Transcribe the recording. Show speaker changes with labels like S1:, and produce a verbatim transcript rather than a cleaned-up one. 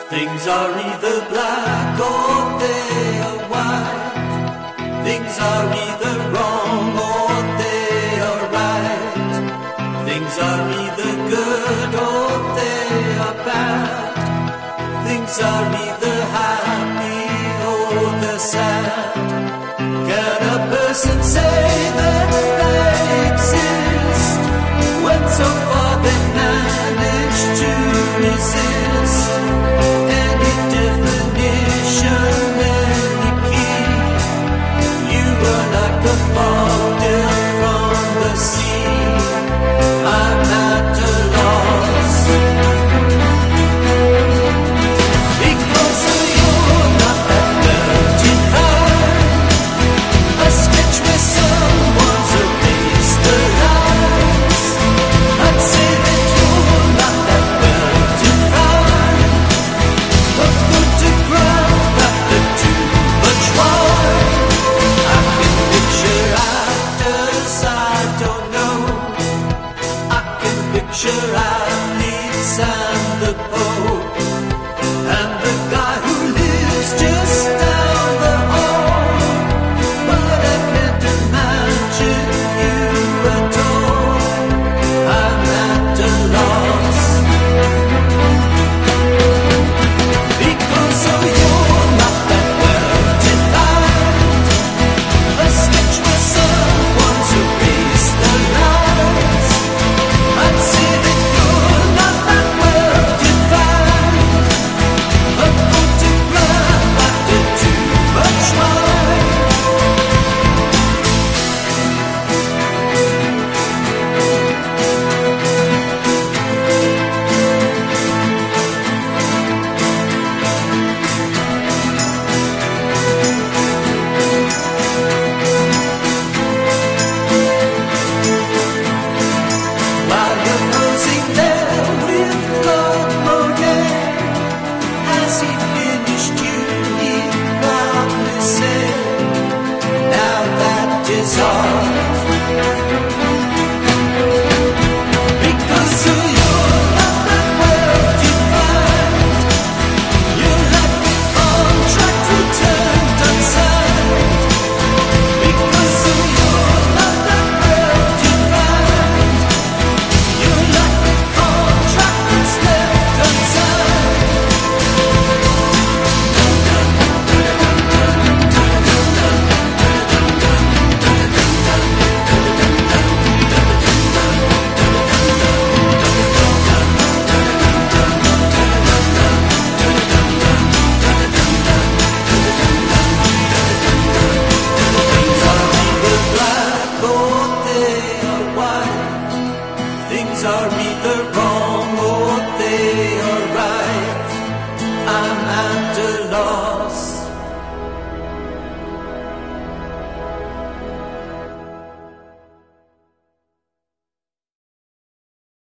S1: Things are either black or they are white. Things are either wrong or they are right. Things are either good or they are bad. Things are either happy or they're sad. Can a person say that they exist when so far they manage to resist any definition, any key? You are like a foggill from the sea. I'm at a loss because you're not that dirty fine. A sketch where someone's erased the lines. I'd say that you're not that well defined. A photograph after too much wine. I can picture actors I don't know. I can picture athletes and the Pope and the guy who lives just down the hall. But I can't imagine you at all. I'm at a loss because oh, you're not that well defined. A sketch where someone's erased the lines. I'd say that you're not that well defined. A photograph after too much wine. While you're posing there with Claude Monet, as he finished you, he proudly said, now that is art. Because oh, you're not that well defined. You're like a contract returned unsigned. Because oh, you're not that well defined. You're like a contract that's left unsigned. Things are either black or they are white. Things are either wrong or they are